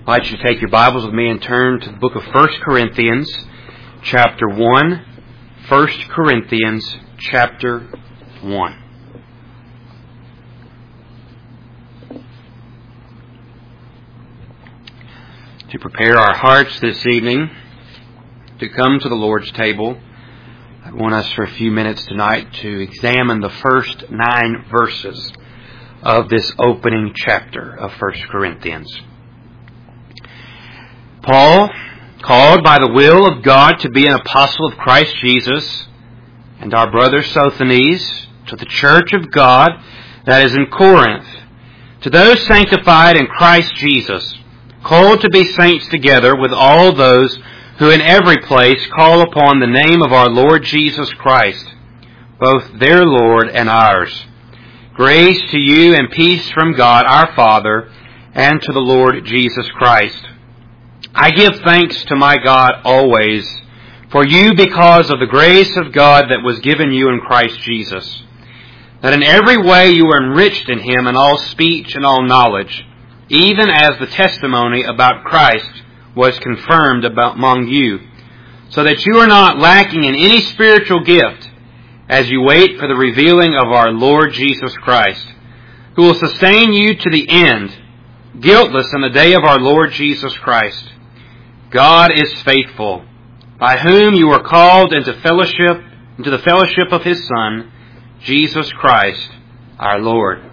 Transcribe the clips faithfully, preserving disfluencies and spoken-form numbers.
I invite you to take your Bibles with me and turn to the book of First Corinthians, chapter one. First Corinthians, chapter one. To prepare our hearts this evening to come to the Lord's table, I want us for a few minutes tonight to examine the first nine verses of this opening chapter of First Corinthians. Paul, called by the will of God to be an apostle of Christ Jesus, and our brother Sosthenes, to the church of God that is in Corinth, to those sanctified in Christ Jesus, called to be saints together with all those who in every place call upon the name of our Lord Jesus Christ, both their Lord and ours. Grace to you and peace from God our Father and to the Lord Jesus Christ. I give thanks to my God always for you because of the grace of God that was given you in Christ Jesus, that in every way you were enriched in Him in all speech and all knowledge, even as the testimony about Christ was confirmed about among you, so that you are not lacking in any spiritual gift as you wait for the revealing of our Lord Jesus Christ, who will sustain you to the end, guiltless in the day of our Lord Jesus Christ. God is faithful, by whom you are called into fellowship, into the fellowship of His Son, Jesus Christ, our Lord.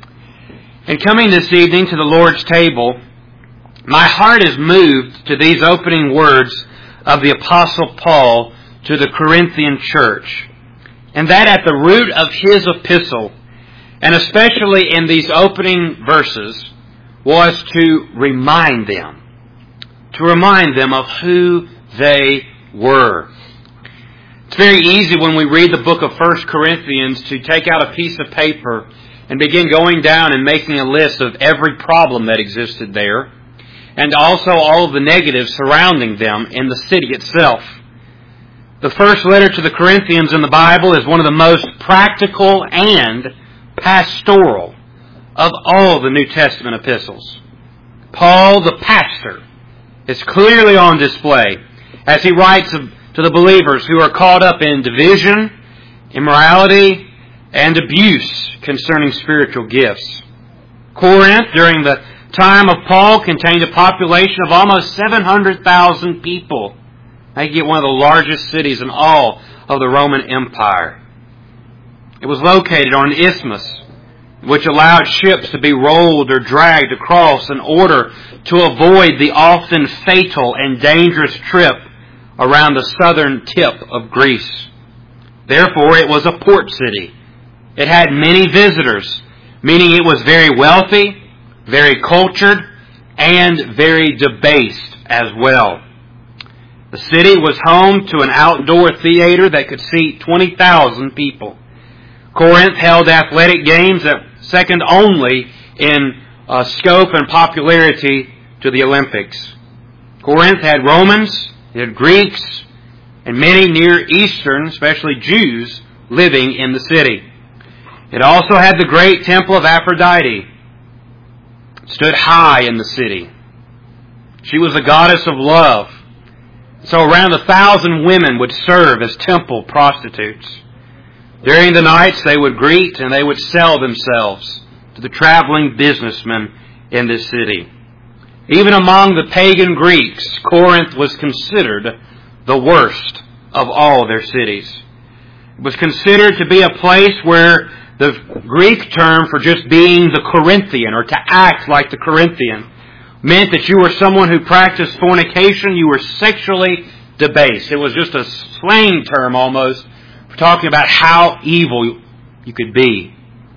In coming this evening to the Lord's table, my heart is moved to these opening words of the Apostle Paul to the Corinthian church, and that at the root of his epistle, and especially in these opening verses, was to remind them, to remind them of who they were. It's very easy when we read the book of First Corinthians to take out a piece of paper and begin going down and making a list of every problem that existed there, and also all of the negatives surrounding them in the city itself. The first letter to the Corinthians in the Bible is one of the most practical and pastoral of all the New Testament epistles. Paul, the pastor, is clearly on display as he writes to the believers who are caught up in division, immorality, and abuse concerning spiritual gifts. Corinth, during the time of Paul, contained a population of almost seven hundred thousand people, making it one of the largest cities in all of the Roman Empire. It was located on an isthmus, which allowed ships to be rolled or dragged across in order to avoid the often fatal and dangerous trip around the southern tip of Greece. Therefore, it was a port city. It had many visitors, meaning it was very wealthy, very cultured, and very debased as well. The city was home to an outdoor theater that could seat twenty thousand people. Corinth held athletic games that second only in uh, scope and popularity to the Olympics. Corinth had Romans, it had Greeks, and many Near Eastern, especially Jews, living in the city. It also had the great temple of Aphrodite. It stood high in the city. She was the goddess of love. So around a thousand women would serve as temple prostitutes. During the nights they would greet and they would sell themselves to the traveling businessmen in this city. Even among the pagan Greeks, Corinth was considered the worst of all their cities. It was considered to be a place where the Greek term for just being the Corinthian or to act like the Corinthian meant that you were someone who practiced fornication, you were sexually debased. It was just a slang term almost for talking about how evil you could be.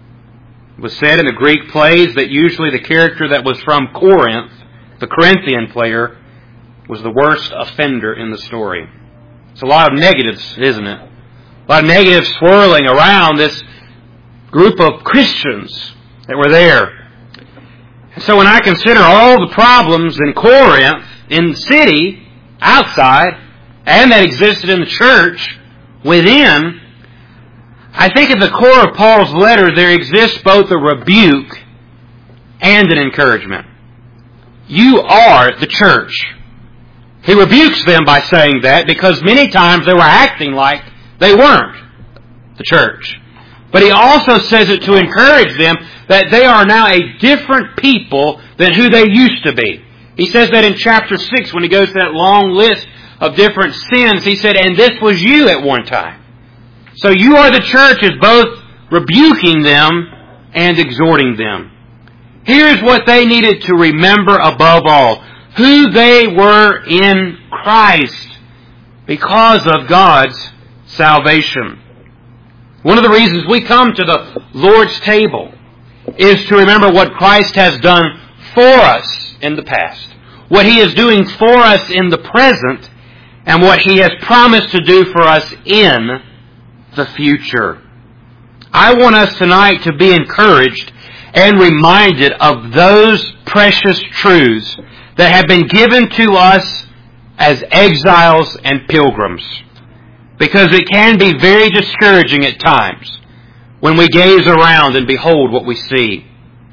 It was said in the Greek plays that usually the character that was from Corinth, the Corinthian player, was the worst offender in the story. It's a lot of negatives, isn't it? A lot of negatives swirling around this group of Christians that were there. And so when I consider all the problems in Corinth, in the city, outside, and that existed in the church, within, I think at the core of Paul's letter there exists both a rebuke and an encouragement. you are the church. He rebukes them by saying that because many times they were acting like they weren't the church. But he also says it to encourage them that they are now a different people than who they used to be. He says that in chapter six when he goes to that long list of different sins. He said, and this was you at one time. So you are the church is both rebuking them and exhorting them. Here's what they needed to remember above all. Who they were in Christ because of God's salvation. One of the reasons we come to the Lord's table is to remember what Christ has done for us in the past, what He is doing for us in the present, and what He has promised to do for us in the future. I want us tonight to be encouraged and reminded of those precious truths that have been given to us as exiles and pilgrims. Because it can be very discouraging at times when we gaze around and behold what we see.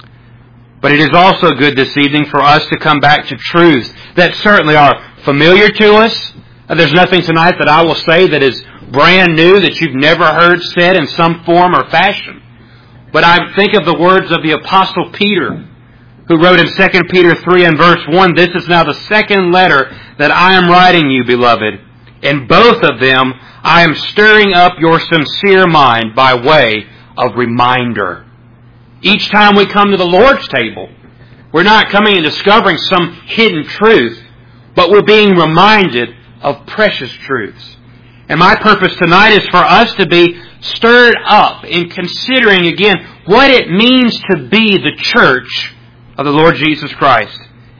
But it is also good this evening for us to come back to truths that certainly are familiar to us. There's nothing tonight that I will say that is brand new, that you've never heard said in some form or fashion. But I think of the words of the Apostle Peter, who wrote in Second Peter three and verse one, "This is now the second letter that I am writing you, beloved. In both of them I am stirring up your sincere mind by way of reminder." Each time we come to the Lord's table, we're not coming and discovering some hidden truth, but we're being reminded of precious truths. And my purpose tonight is for us to be stirred up in considering again what it means to be the church of the Lord Jesus Christ.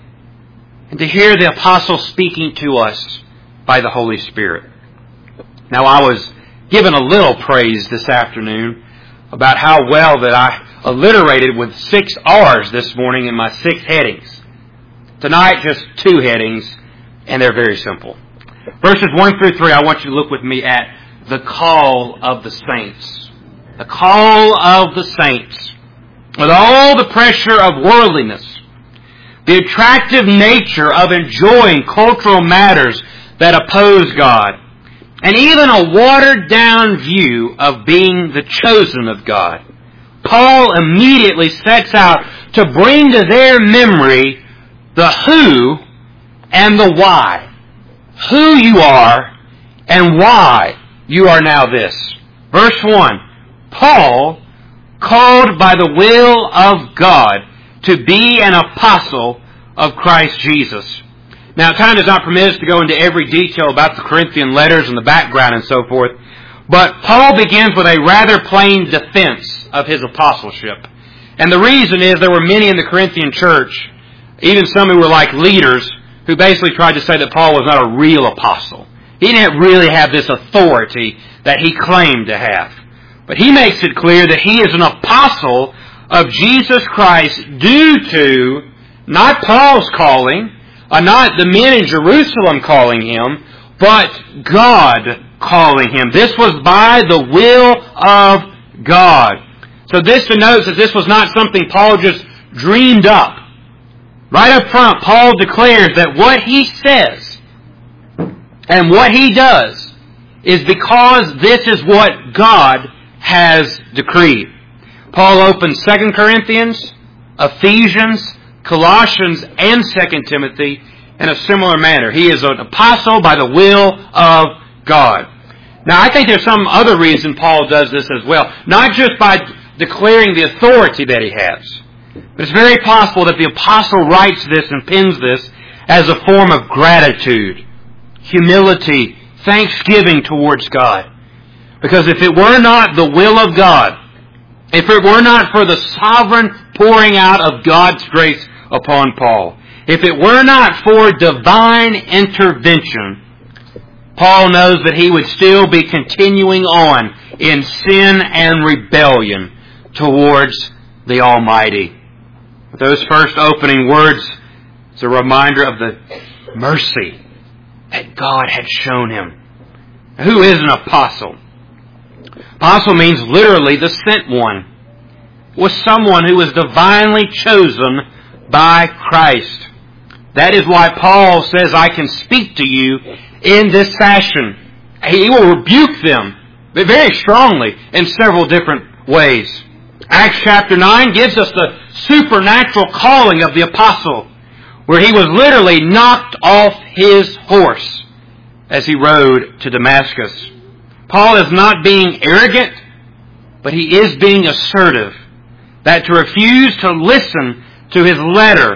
And to hear the apostle speaking to us by the Holy Spirit. Now, I was given a little praise this afternoon about how well that I alliterated with six R's this morning in my six headings. Tonight, just two headings, and they're very simple. Verses one through three, I want you to look with me at the call of the saints. The call of the saints. With all the pressure of worldliness, the attractive nature of enjoying cultural matters that oppose God, and even a watered-down view of being the chosen of God, Paul immediately sets out to bring to their memory the who and the why. Who you are and why you are now this. Verse one, Paul, called by the will of God to be an apostle of Christ Jesus. Now, time does not permit us to go into every detail about the Corinthian letters and the background and so forth, but Paul begins with a rather plain defense of his apostleship. And the reason is there were many in the Corinthian church, even some who were like leaders, who basically tried to say that Paul was not a real apostle. He didn't really have this authority that he claimed to have. But he makes it clear that he is an apostle of Jesus Christ due to not Paul's calling, or not the men in Jerusalem calling him, but God calling him. This was by the will of God. So this denotes that this was not something Paul just dreamed up. Right up front, Paul declares that what he says and what he does is because this is what God has decreed. Paul opens Second Corinthians, Ephesians, Colossians, and Second Timothy in a similar manner. He is an apostle by the will of God. Now, I think there's some other reason Paul does this as well. Not just by declaring the authority that he has. But it's very possible that the apostle writes this and pens this as a form of gratitude, humility, thanksgiving towards God. Because if it were not the will of God, if it were not for the sovereign pouring out of God's grace upon Paul, if it were not for divine intervention, Paul knows that he would still be continuing on in sin and rebellion towards the Almighty. With those first opening words, it's a reminder of the mercy that God had shown him. Who is an apostle? Apostle means literally the sent one. Was someone who was divinely chosen by Christ. That is why Paul says, I can speak to you in this fashion. He will rebuke them very strongly in several different ways. Acts chapter nine gives us the supernatural calling of the apostle, where he was literally knocked off his horse as he rode to Damascus. Paul is not being arrogant, but he is being assertive. That to refuse to listen to his letter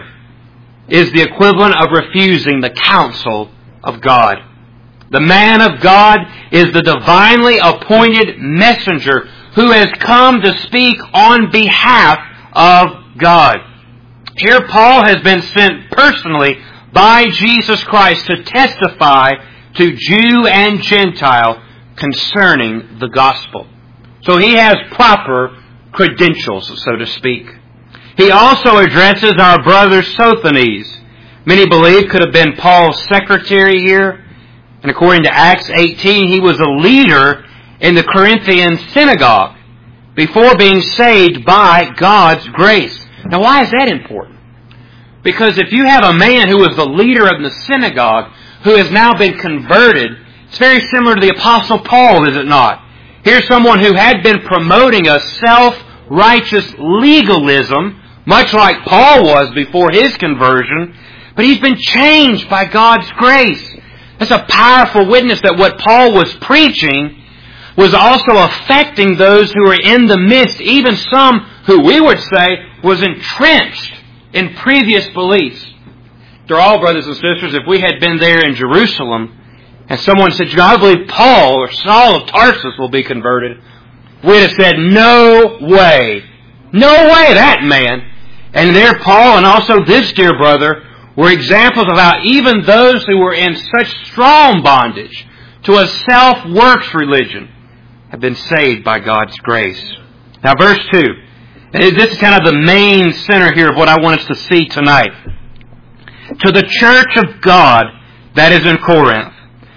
is the equivalent of refusing the counsel of God. The man of God is the divinely appointed messenger who has come to speak on behalf of God. Here Paul has been sent personally by Jesus Christ to testify to Jew and Gentile concerning the gospel. So he has proper credentials, so to speak. He also addresses our brother Sosthenes. Many believe could have been Paul's secretary here. And according to Acts eighteen, he was a leader in the Corinthian synagogue before being saved by God's grace. Now, why is that important? Because if you have a man who was the leader of the synagogue who has now been converted, it's very similar to the Apostle Paul, is it not? Here's someone who had been promoting a self-righteous legalism, much like Paul was before his conversion, but he's been changed by God's grace. That's a powerful witness that what Paul was preaching was also affecting those who were in the midst, even some who we would say was entrenched in previous beliefs. After all, brothers and sisters, if we had been there in Jerusalem and someone said, I believe Paul or Saul of Tarsus will be converted, we'd have said, no way. No way, that man. And there Paul and also this dear brother were examples of how even those who were in such strong bondage to a self-works religion have been saved by God's grace. Now verse two. And this is kind of the main center here of what I want us to see tonight. To the church of God that is in Corinth,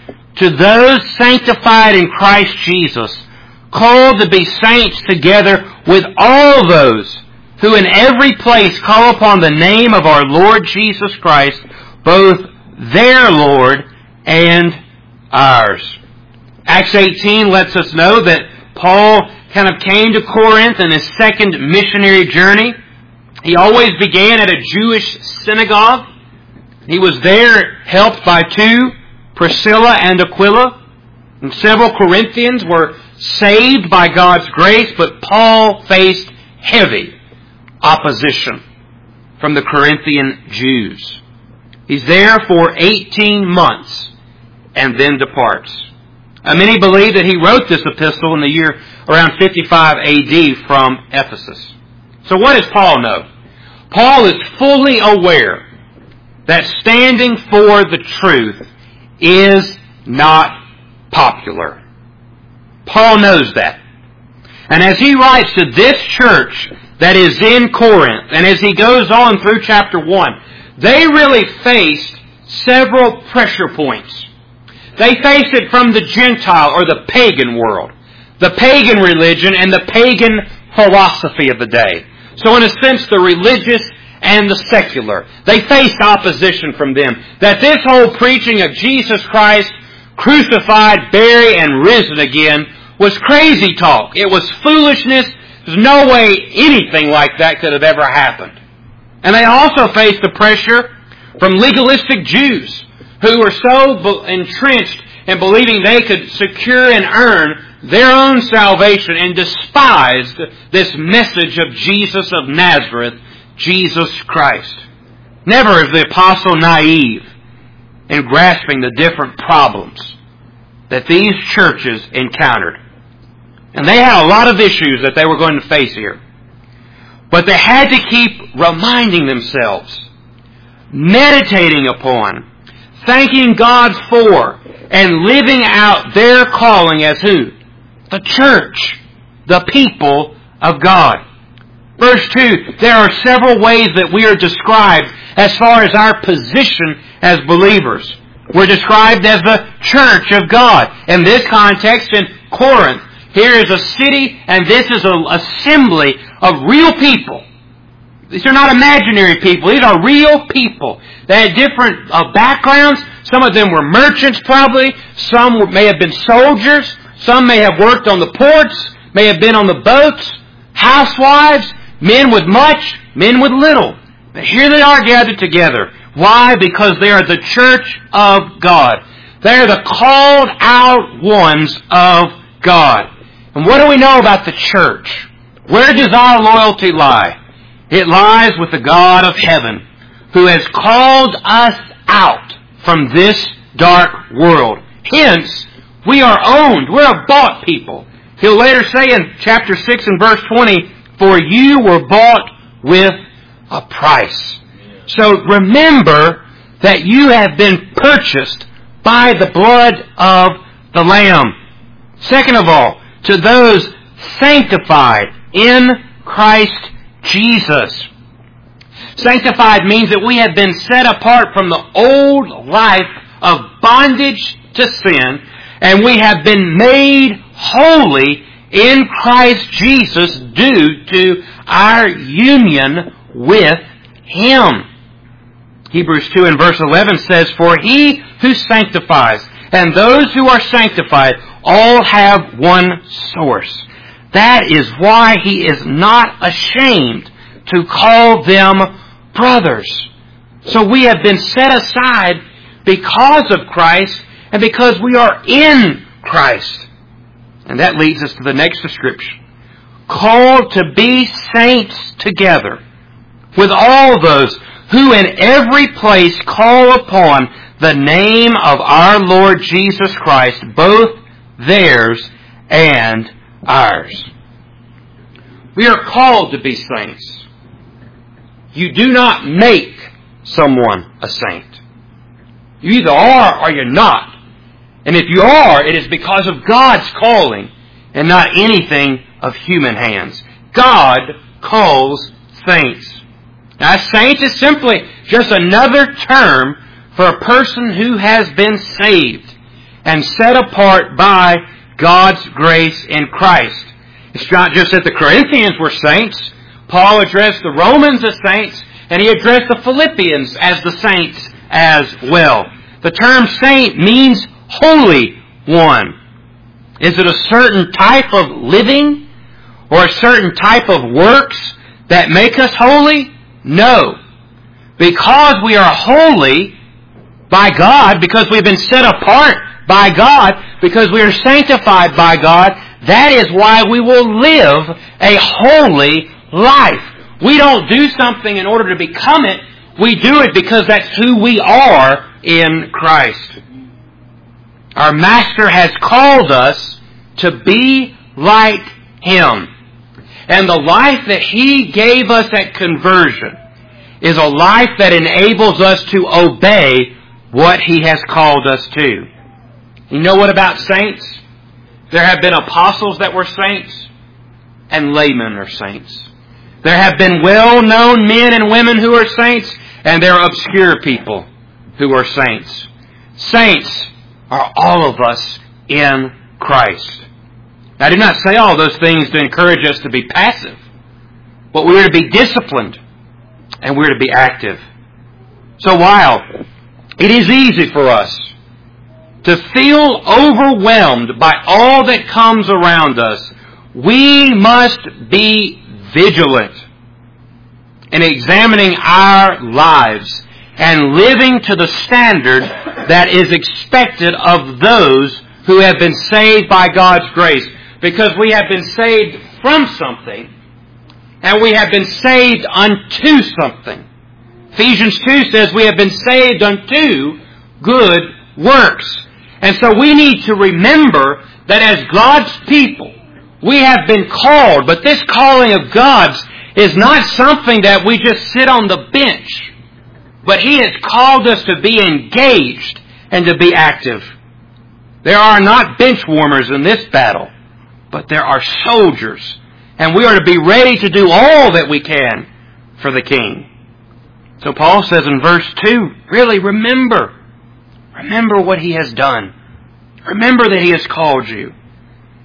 to those sanctified in Christ Jesus, called to be saints together with all those who in every place call upon the name of our Lord Jesus Christ, both their Lord and ours. Acts eighteen lets us know that Paul kind of came to Corinth in his second missionary journey. He always began at a Jewish synagogue. He was there helped by two, Priscilla and Aquila. And several Corinthians were saved by God's grace, but Paul faced heavy opposition from the Corinthian Jews. He's there for eighteen months and then departs. Uh, many believe that he wrote this epistle in the year around fifty-five A D from Ephesus. So what does Paul know? Paul is fully aware that standing for the truth is not popular. Paul knows that. And as he writes to this church that is in Corinth, and as he goes on through chapter one, they really faced several pressure points. They faced it from the Gentile or the pagan world, the pagan religion and the pagan philosophy of the day. So in a sense, the religious and the secular. They faced opposition from them. That this whole preaching of Jesus Christ, crucified, buried, and risen again, was crazy talk. It was foolishness. There's no way anything like that could have ever happened. And they also faced the pressure from legalistic Jews who were so entrenched in believing they could secure and earn their own salvation and despised this message of Jesus of Nazareth, Jesus Christ. Never is the apostle naive in grasping the different problems that these churches encountered. And they had a lot of issues that they were going to face here. But they had to keep reminding themselves, meditating upon, thanking God for, and living out their calling as who? The church, the people of God. Verse two, there are several ways that we are described as far as our position as believers. We're described as the church of God. In this context, in Corinth, here is a city and this is an assembly of real people These are not imaginary people. These are real people. They had different uh, backgrounds. Some of them were merchants probably. Some may have been soldiers. Some may have worked on the ports, may have been on the boats, housewives, men with much, men with little. But here they are gathered together. Why? Because they are the church of God. They are the called out ones of God. And what do we know about the church? Where does our loyalty lie? It lies with the God of heaven, who has called us out from this dark world. Hence, we are owned. We're a bought people. He'll later say in chapter six and verse twenty, for you were bought with a price. So remember that you have been purchased by the blood of the Lamb. Second of all, to those sanctified in Christ Jesus. Sanctified means that we have been set apart from the old life of bondage to sin, and we have been made holy in Christ Jesus due to our union with Him. Hebrews two and verse eleven says, for He who sanctifies and those who are sanctified all have one source. That is why He is not ashamed to call them brothers. So we have been set aside because of Christ and because we are in Christ. And that leads us to the next description. Called to be saints together with all those who in every place call upon the name of our Lord Jesus Christ, both theirs and ours. We are called to be saints. You do not make someone a saint. You either are or you're not. And if you are, it is because of God's calling and not anything of human hands. God calls saints. Now, a saint is simply just another term for a person who has been saved and set apart by God's grace in Christ. It's not just that the Corinthians were saints. Paul addressed the Romans as saints, and he addressed the Philippians as the saints as well. The term saint means holy one. Is it a certain type of living or a certain type of works that make us holy? No. Because we are holy by God, because we've been set apart by God, because we are sanctified by God, that is why we will live a holy life. We don't do something in order to become it. We do it because that's who we are in Christ. Our Master has called us to be like Him. And the life that He gave us at conversion is a life that enables us to obey what He has called us to. You know what about saints? There have been apostles that were saints, and laymen are saints. There have been well-known men and women who are saints, and there are obscure people who are saints. Saints are all of us in Christ. Now, I do not say all those things to encourage us to be passive, but we're to be disciplined, and we're to be active. So while it is easy for us to feel overwhelmed by all that comes around us, we must be vigilant in examining our lives and living to the standard that is expected of those who have been saved by God's grace. Because we have been saved from something, and we have been saved unto something. Ephesians two says we have been saved unto good works. And so we need to remember that as God's people, we have been called, but this calling of God's is not something that we just sit on the bench. But He has called us to be engaged and to be active. There are not bench warmers in this battle, but there are soldiers. And we are to be ready to do all that we can for the King. So Paul says in verse two, really remember. Remember what He has done. Remember that He has called you.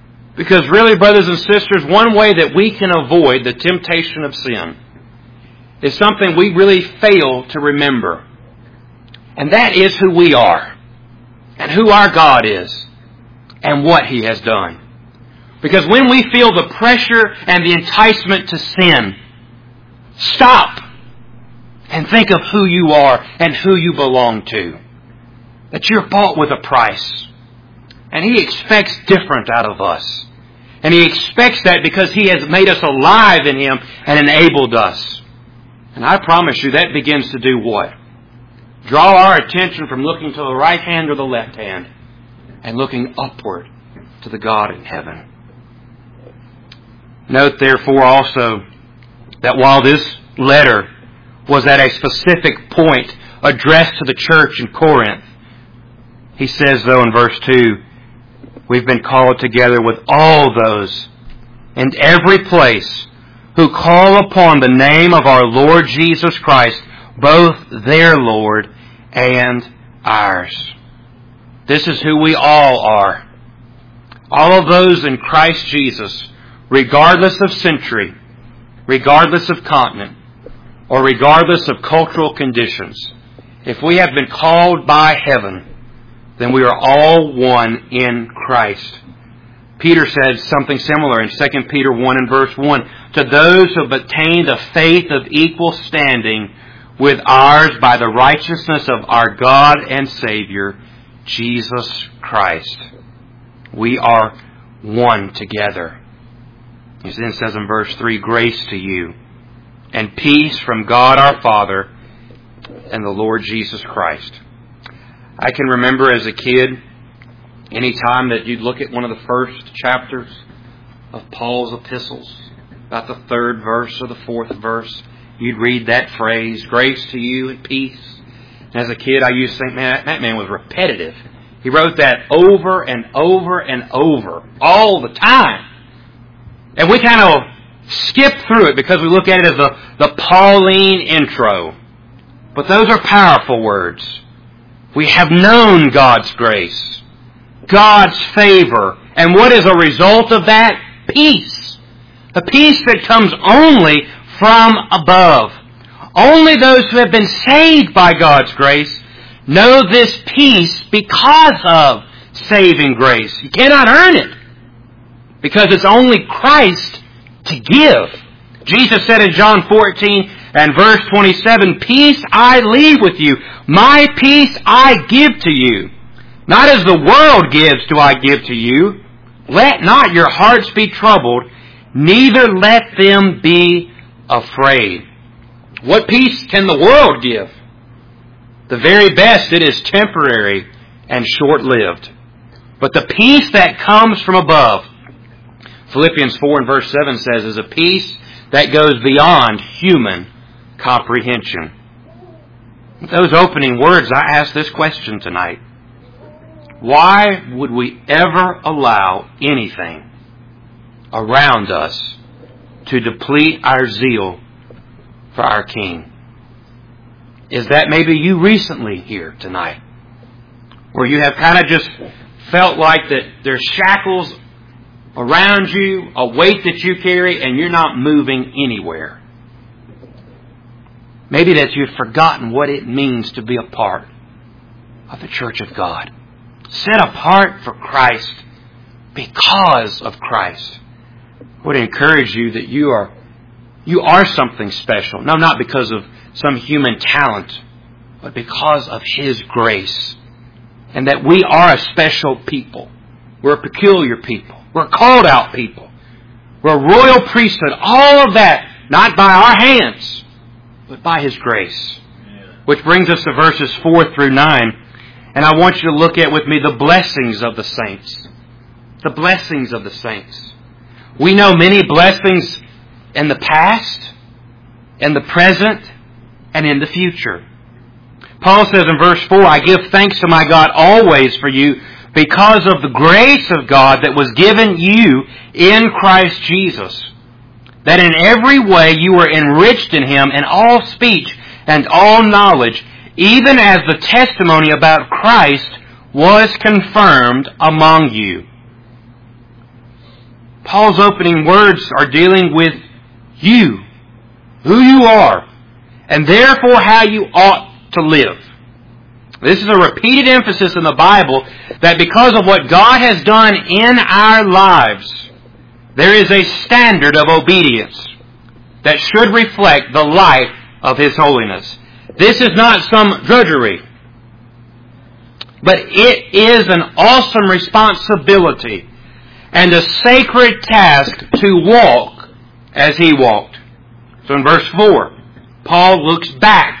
Because really, brothers and sisters, one way that we can avoid the temptation of sin is something we really fail to remember. And that is who we are, and who our God is, and what He has done. Because when we feel the pressure and the enticement to sin, stop and think of who you are and who you belong to. That you're bought with a price. And He expects different out of us. And He expects that because He has made us alive in Him and enabled us. And I promise you that begins to do what? Draw our attention from looking to the right hand or the left hand and looking upward to the God in heaven. Note therefore also that while this letter was at a specific point addressed to the church in Corinth, he says though in verse two, we've been called together with all those in every place who call upon the name of our Lord Jesus Christ, both their Lord and ours. This is who we all are. All of those in Christ Jesus, regardless of century, regardless of continent, or regardless of cultural conditions, if we have been called by heaven, then we are all one in Christ. Peter said something similar in Second Peter one and verse one. To those who have attained a faith of equal standing with ours by the righteousness of our God and Savior, Jesus Christ. We are one together. He then says in verse three, grace to you and peace from God our Father and the Lord Jesus Christ. I can remember as a kid, any time that you'd look at one of the first chapters of Paul's epistles, about the third verse or the fourth verse, you'd read that phrase, grace to you and peace. And as a kid, I used to think, man, that man was repetitive. He wrote that over and over and over, all the time. And we kind of skip through it because we look at it as the, the Pauline intro. But those are powerful words. We have known God's grace, God's favor, and what is a result of that? Peace. A peace that comes only from above. Only those who have been saved by God's grace know this peace because of saving grace. You cannot earn it because it's only Christ to give. Jesus said in John fourteen and verse twenty-seven, peace I leave with you, my peace I give to you. Not as the world gives do I give to you. Let not your hearts be troubled, neither let them be afraid. What peace can the world give? The very best, it is temporary and short-lived. But the peace that comes from above, Philippians four and verse seven says, is a peace that goes beyond human comprehension. With those opening words, I ask this question tonight. Why would we ever allow anything around us to deplete our zeal for our King? Is that maybe you recently here tonight? Where you have kind of just felt like that there's shackles around you, a weight that you carry, and you're not moving anywhere. Maybe that you've forgotten what it means to be a part of the church of God. Set apart for Christ because of Christ. I would encourage you that you are you are something special. No, not because of some human talent, but because of His grace. And that we are a special people. We're a peculiar people. We're a called out people. We're a royal priesthood. All of that, not by our hands, but by His grace. Which brings us to verses four through nine. And I want you to look at with me the blessings of the saints. The blessings of the saints. We know many blessings in the past, in the present, and in the future. Paul says in verse four, I give thanks to my God always for you because of the grace of God that was given you in Christ Jesus. That in every way you were enriched in Him in all speech and all knowledge, even as the testimony about Christ was confirmed among you. Paul's opening words are dealing with you, who you are, and therefore how you ought to live. This is a repeated emphasis in the Bible that because of what God has done in our lives, there is a standard of obedience that should reflect the life of His holiness. This is not some drudgery, but it is an awesome responsibility and a sacred task to walk as He walked. So in verse four, Paul looks back,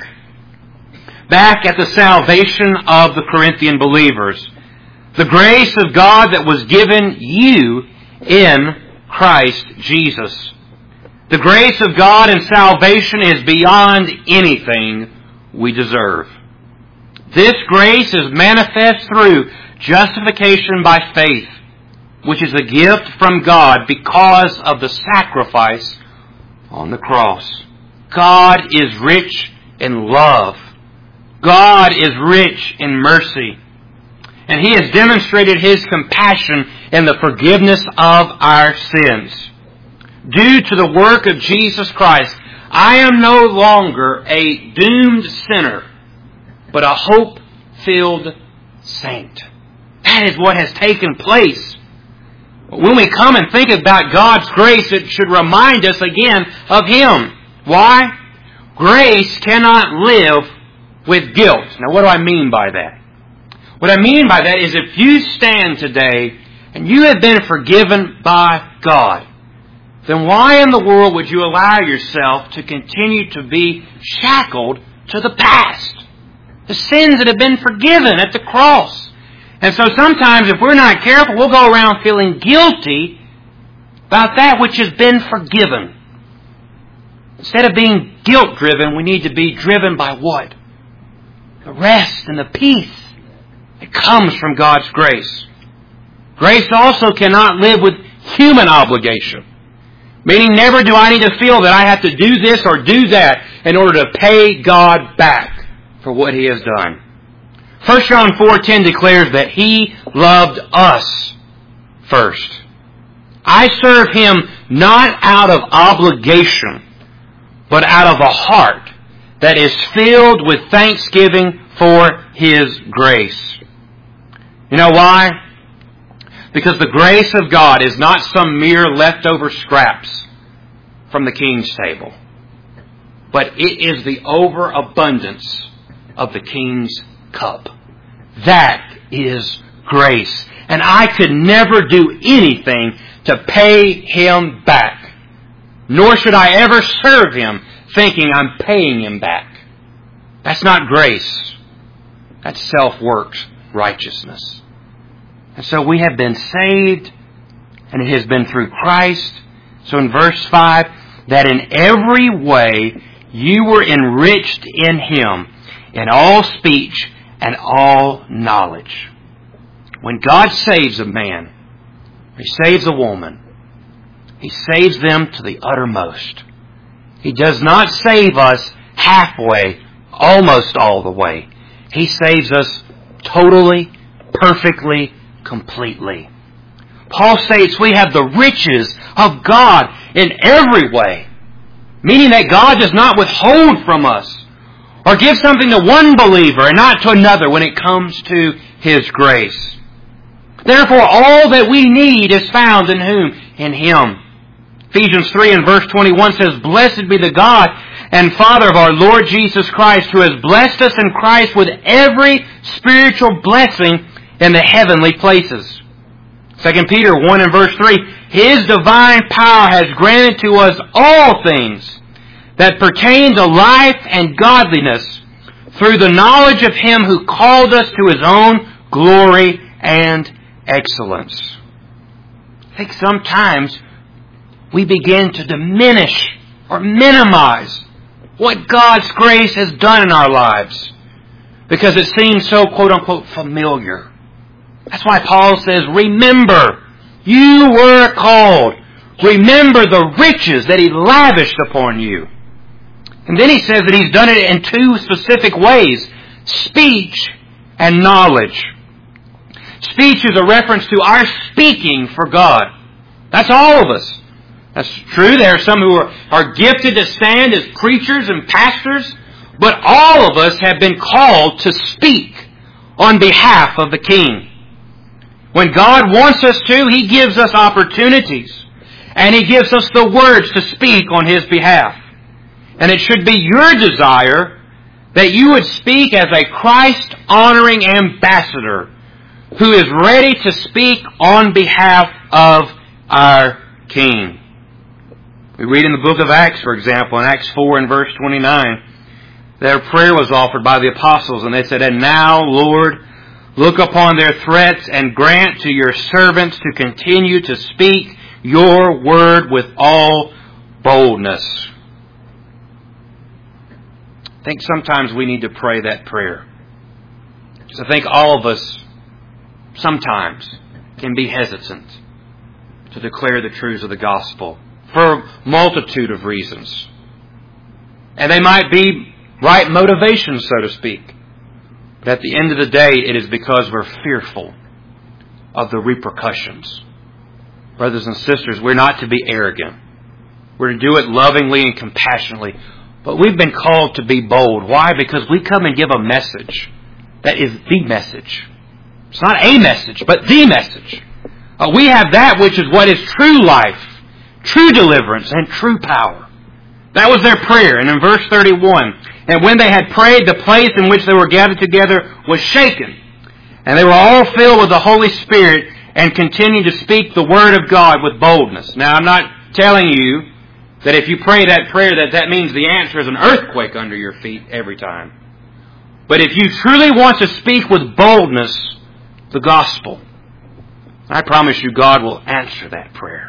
back at the salvation of the Corinthian believers. The grace of God that was given you in Christ Jesus. The grace of God in salvation is beyond anything we deserve. This grace is manifest through justification by faith, which is a gift from God because of the sacrifice on the cross. God is rich in love. God is rich in mercy. And He has demonstrated His compassion in the forgiveness of our sins. Due to the work of Jesus Christ, I am no longer a doomed sinner, but a hope-filled saint. That is what has taken place. When we come and think about God's grace, it should remind us again of Him. Why? Grace cannot live with guilt. Now, what do I mean by that? What I mean by that is if you stand today and you have been forgiven by God, then why in the world would you allow yourself to continue to be shackled to the past? The sins that have been forgiven at the cross. And so sometimes if we're not careful, we'll go around feeling guilty about that which has been forgiven. Instead of being guilt-driven, we need to be driven by what? The rest and the peace that comes from God's grace. Grace also cannot live with human obligation. Meaning never do I need to feel that I have to do this or do that in order to pay God back for what He has done. First John four ten declares that He loved us first. I serve Him not out of obligation, but out of a heart that is filled with thanksgiving for His grace. You know why? Because the grace of God is not some mere leftover scraps from the king's table, but it is the overabundance of the king's cup. That is grace. And I could never do anything to pay Him back. Nor should I ever serve Him thinking I'm paying Him back. That's not grace. That's self-works righteousness. And so we have been saved, and it has been through Christ. So in verse five, that in every way you were enriched in Him, in all speech and all knowledge. When God saves a man, He saves a woman, He saves them to the uttermost. He does not save us halfway, almost all the way. He saves us totally, perfectly, completely. Paul states we have the riches of God in every way, meaning that God does not withhold from us or give something to one believer and not to another when it comes to His grace. Therefore, all that we need is found in whom? In Him. Ephesians three and verse twenty-one says, Blessed be the God and Father of our Lord Jesus Christ, who has blessed us in Christ with every spiritual blessing in the heavenly places. Second Peter one and verse three, His divine power has granted to us all things that pertain to life and godliness through the knowledge of Him who called us to His own glory and excellence. I think sometimes we begin to diminish or minimize what God's grace has done in our lives because it seems so quote-unquote familiar. That's why Paul says, remember, you were called. Remember the riches that He lavished upon you. And then he says that He's done it in two specific ways, speech and knowledge. Speech is a reference to our speaking for God. That's all of us. That's true. There are some who are, are gifted to stand as preachers and pastors, but all of us have been called to speak on behalf of the King. When God wants us to, He gives us opportunities, and He gives us the words to speak on His behalf. And it should be your desire that you would speak as a Christ-honoring ambassador who is ready to speak on behalf of our King. We read in the book of Acts, for example, in Acts four and verse twenty-nine, their prayer was offered by the apostles, and they said, "And now, Lord, look upon their threats and grant to your servants to continue to speak your word with all boldness." I think sometimes we need to pray that prayer. So I think all of us sometimes can be hesitant to declare the truths of the gospel for a multitude of reasons. And they might be right motivations, so to speak. But at the end of the day, it is because we're fearful of the repercussions. Brothers and sisters, we're not to be arrogant. We're to do it lovingly and compassionately. But we've been called to be bold. Why? Because we come and give a message that is the message. It's not a message, but the message. Uh, we have that which is what is true life, true deliverance, and true power. That was their prayer. And in verse thirty-one, "And when they had prayed, the place in which they were gathered together was shaken. And they were all filled with the Holy Spirit and continued to speak the word of God with boldness." Now, I'm not telling you that if you pray that prayer that that means the answer is an earthquake under your feet every time. But if you truly want to speak with boldness the gospel, I promise you God will answer that prayer.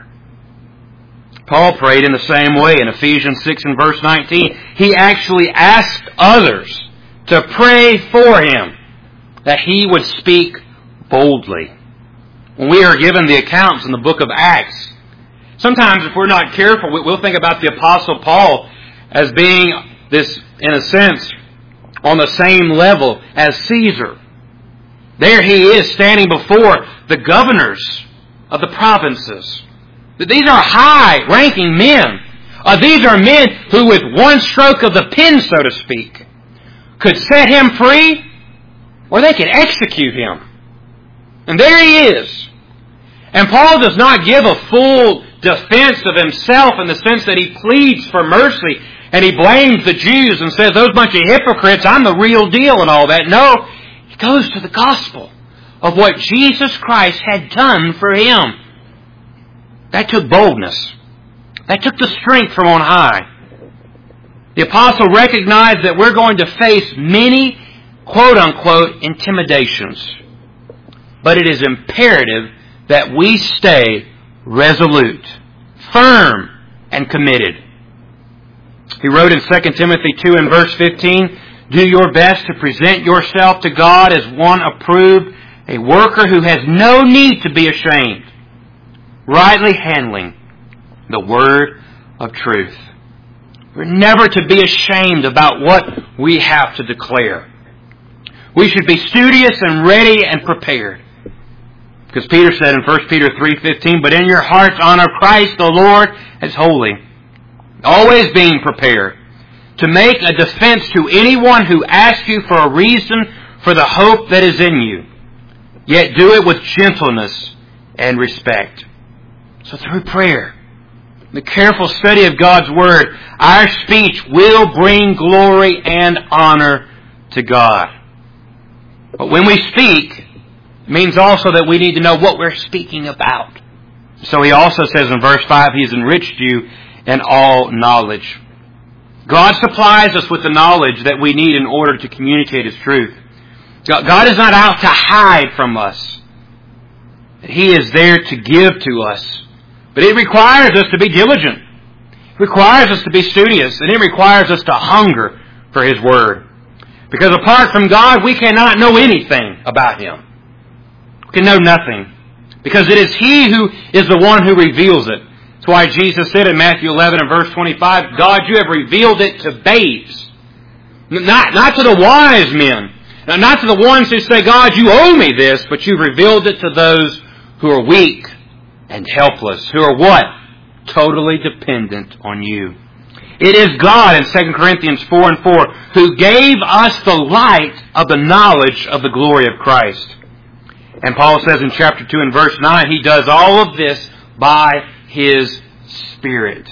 Paul prayed in the same way in Ephesians six and verse nineteen. He actually asked others to pray for him that he would speak boldly. When we are given the accounts in the book of Acts, sometimes if we're not careful, we'll think about the Apostle Paul as being this, in a sense, on the same level as Caesar. There he is standing before the governors of the provinces. These are high-ranking men. Uh, these are men who, with one stroke of the pen, so to speak, could set him free, or they could execute him. And there he is. And Paul does not give a full defense of himself in the sense that he pleads for mercy and he blames the Jews and says, "Those bunch of hypocrites, I'm the real deal," and all that. No, he goes to the gospel of what Jesus Christ had done for him. That took boldness. That took the strength from on high. The apostle recognized that we're going to face many, quote-unquote, intimidations. But it is imperative that we stay resolute, firm, and committed. He wrote in Second Timothy two and verse fifteen, "Do your best to present yourself to God as one approved, a worker who has no need to be ashamed, rightly handling the word of truth." We're never to be ashamed about what we have to declare. We should be studious and ready and prepared. Because Peter said in First Peter three fifteen, "But in your hearts honor Christ the Lord as holy, always being prepared to make a defense to anyone who asks you for a reason for the hope that is in you. Yet do it with gentleness and respect." So through prayer, the careful study of God's Word, our speech will bring glory and honor to God. But when we speak, it means also that we need to know what we're speaking about. So he also says in verse five, He has enriched you in all knowledge. God supplies us with the knowledge that we need in order to communicate His truth. God is not out to hide from us. He is there to give to us. But it requires us to be diligent. It requires us to be studious. And it requires us to hunger for His Word. Because apart from God, we cannot know anything about Him. We can know nothing. Because it is He who is the one who reveals it. That's why Jesus said in Matthew eleven and verse twenty-five, "God, you have revealed it to babes." Not, not to the wise men. Not to the ones who say, "God, you owe me this," but you've revealed it to those who are weak and helpless. Who are what? totally dependent on you. It is God in Second Corinthians four and four who gave us the light of the knowledge of the glory of Christ. And Paul says in chapter two and verse nine, He does all of this by His Spirit.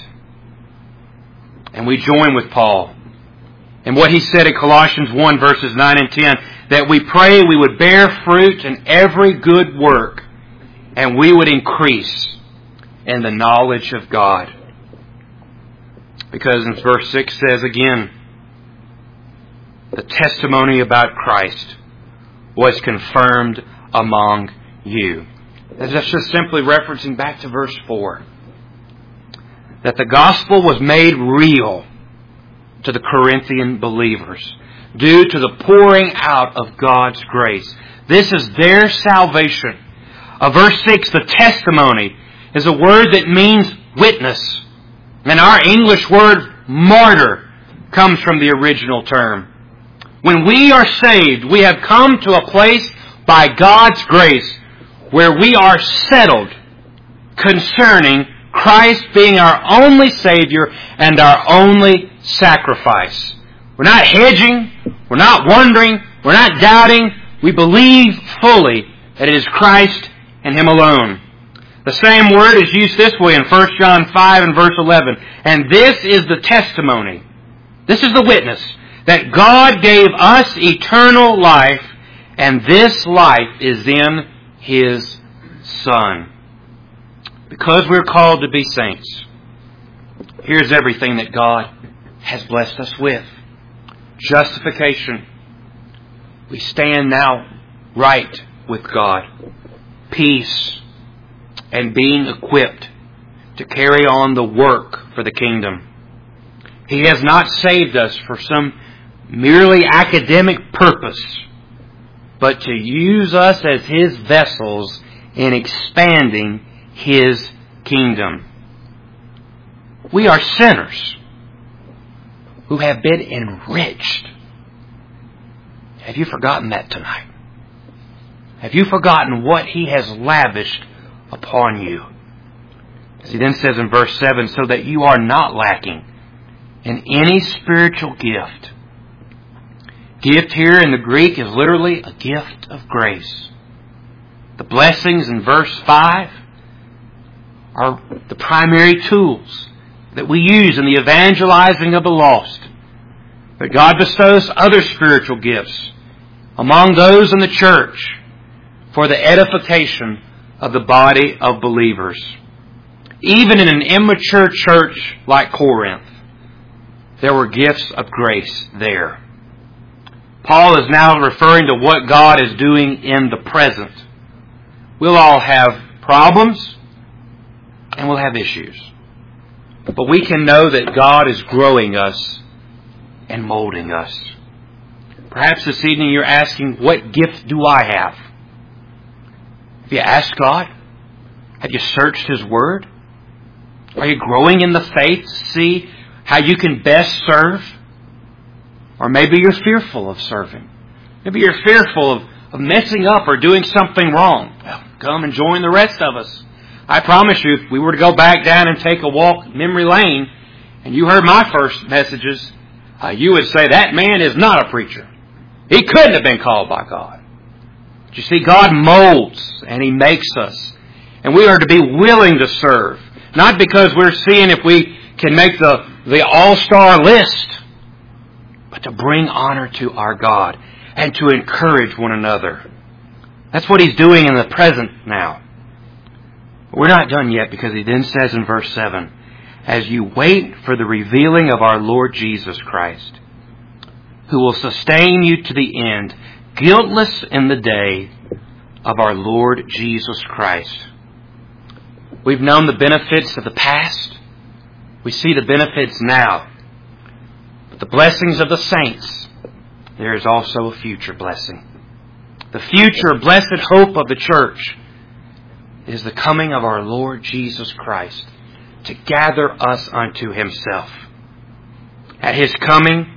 And we join with Paul in what he said in Colossians one verses nine and ten, that we pray we would bear fruit in every good work and we would increase in the knowledge of God. Because in verse six says again, the testimony about Christ was confirmed among you. That's just simply referencing back to verse four. That the gospel was made real to the Corinthian believers due to the pouring out of God's grace. This is their salvation. Uh, verse six, the testimony, is a word that means witness. And our English word martyr comes from the original term. When we are saved, we have come to a place by God's grace where we are settled concerning Christ being our only Savior and our only sacrifice. We're not hedging. We're not wondering. We're not doubting. We believe fully that it is Christ and Him alone. The same word is used this way in First John five and verse eleven. And this is the testimony. This is the witness that God gave us eternal life, and this life is in His Son. Because we're called to be saints, here's everything that God has blessed us with. Justification. We stand now right with God. Peace. And being equipped to carry on the work for the kingdom. He has not saved us for some merely academic purpose, but to use us as His vessels in expanding His kingdom. We are sinners who have been enriched. Have you forgotten that tonight? Have you forgotten what He has lavished upon you? As He then says in verse seven, so that you are not lacking in any spiritual gift. Gift here in the Greek is literally a gift of grace. The blessings in verse five are the primary tools that we use in the evangelizing of the lost. But God bestows other spiritual gifts among those in the church for the edification of the body of believers. Even in an immature church like Corinth, there were gifts of grace there. Paul is now referring to what God is doing in the present. We'll all have problems and we'll have issues. But we can know that God is growing us and molding us. Perhaps this evening you're asking, what gift do I have? Have you asked God? Have you searched His Word? Are you growing in the faith to see how you can best serve? Or maybe you're fearful of serving. Maybe you're fearful of, of messing up or doing something wrong. Well, come and join the rest of us. I promise you, if we were to go back down and take a walk memory lane, and you heard my first messages, uh, you would say, that man is not a preacher. He couldn't have been called by God. But you see, God molds and He makes us. And we are to be willing to serve. Not because we're seeing if we can make the, the all-star list, but to bring honor to our God and to encourage one another. That's what He's doing in the present now. But we're not done yet, because He then says in verse seven, as you wait for the revealing of our Lord Jesus Christ, who will sustain you to the end, guiltless in the day of our Lord Jesus Christ. We've known the benefits of the past. We see the benefits now. But the blessings of the saints, there is also a future blessing. The future blessed hope of the church is the coming of our Lord Jesus Christ to gather us unto Himself. At His coming,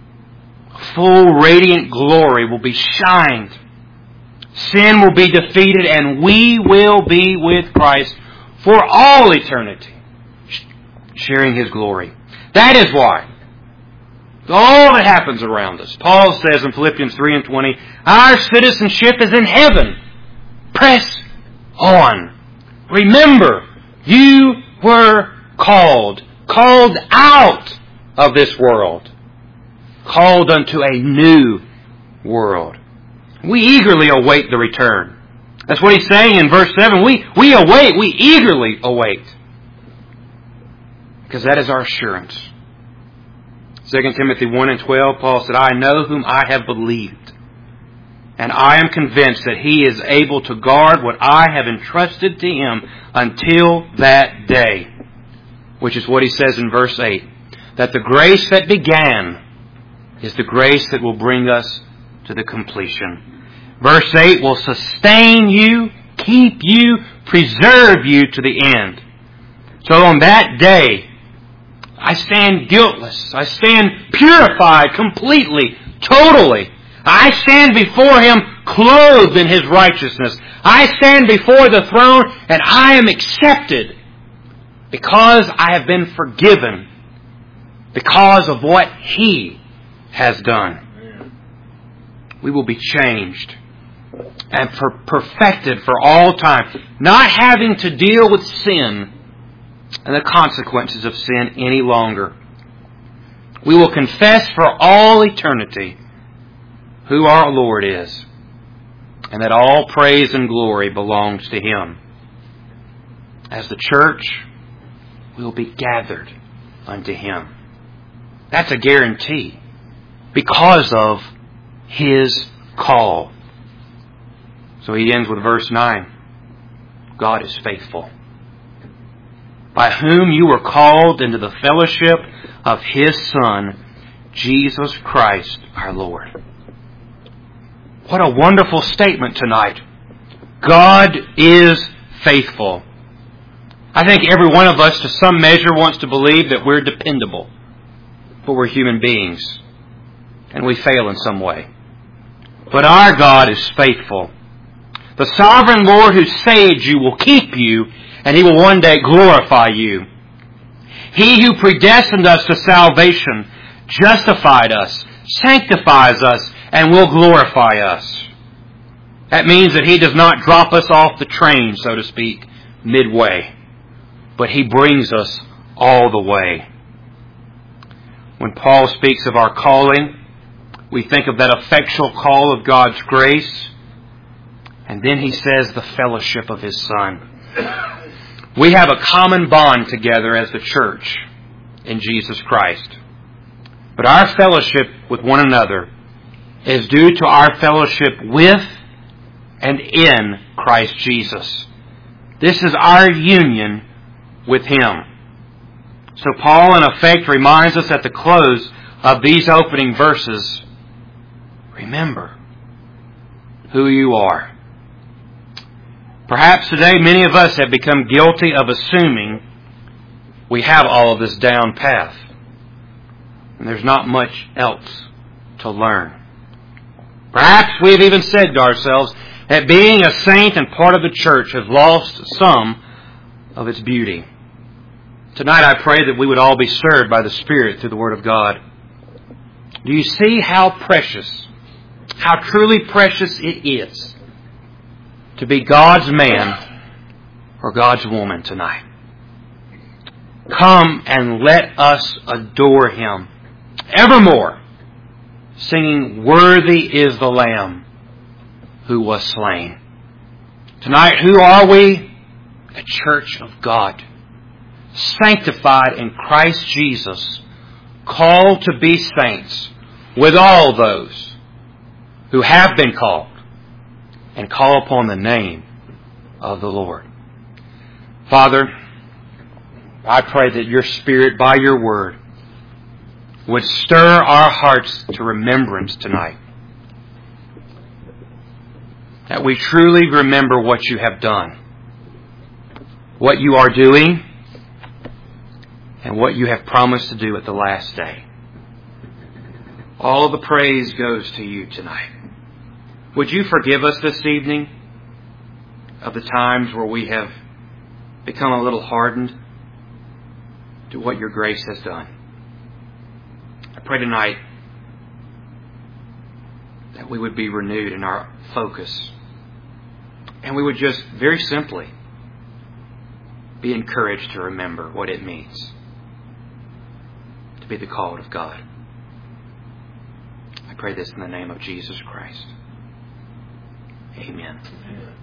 full radiant glory will be shined. Sin will be defeated, and we will be with Christ for all eternity. It's sharing His glory. That is why all that happens around us. Paul says in Philippians three and twenty, our citizenship is in heaven. Press on. Remember, you were called, called out of this world, called unto a new world. We eagerly await the return. That's what he's saying in verse seven. We, we await, we eagerly await. Because that is our assurance. Second Timothy one and twelve, Paul said, I know whom I have believed, and I am convinced that He is able to guard what I have entrusted to Him until that day. Which is what he says in verse eight. That the grace that began is the grace that will bring us to the completion. Verse eight will sustain you, keep you, preserve you to the end. So on that day, I stand guiltless. I stand purified completely, totally. I stand before Him clothed in His righteousness. I stand before the throne and I am accepted because I have been forgiven because of what He has done. We will be changed and per- perfected for all time, not having to deal with sin and the consequences of sin any longer. We will confess for all eternity who our Lord is, and that all praise and glory belongs to Him. As the church, we will be gathered unto Him. That's a guarantee because of His call. So he ends with verse nine. God is faithful, by whom you were called into the fellowship of His Son, Jesus Christ our Lord. What a wonderful statement tonight. God is faithful. I think every one of us to some measure wants to believe that we're dependable. But we're human beings. And we fail in some way. But our God is faithful. The sovereign Lord who saved you will keep you, and He will one day glorify you. He who predestined us to salvation justified us, sanctifies us, and will glorify us. That means that He does not drop us off the train, so to speak, midway. But He brings us all the way. When Paul speaks of our calling, we think of that effectual call of God's grace. And then he says the fellowship of His Son. We have a common bond together as the church in Jesus Christ. But our fellowship with one another is due to our fellowship with and in Christ Jesus. This is our union with Him. So Paul, in effect, reminds us at the close of these opening verses, remember who you are. Perhaps today many of us have become guilty of assuming we have all of this down path. And there's not much else to learn. Perhaps we have even said to ourselves that being a saint and part of the church has lost some of its beauty. Tonight I pray that we would all be stirred by the Spirit through the Word of God. Do you see how precious, how truly precious it is to be God's man or God's woman tonight? Come and let us adore Him evermore, singing, "Worthy is the Lamb who was slain." Tonight, who are we? A church of God, sanctified in Christ Jesus, called to be saints with all those who have been called and call upon the name of the Lord. Father, I pray that Your Spirit, by Your Word, would stir our hearts to remembrance tonight. That we truly remember what You have done, what You are doing, and what You have promised to do at the last day. All of the praise goes to You tonight. Would You forgive us this evening of the times where we have become a little hardened? to what your grace has done. I pray tonight that we would be renewed in our focus. And we would just very simply be encouraged to remember what it means to be the called of God. I pray this in the name of Jesus Christ. Amen. Amen.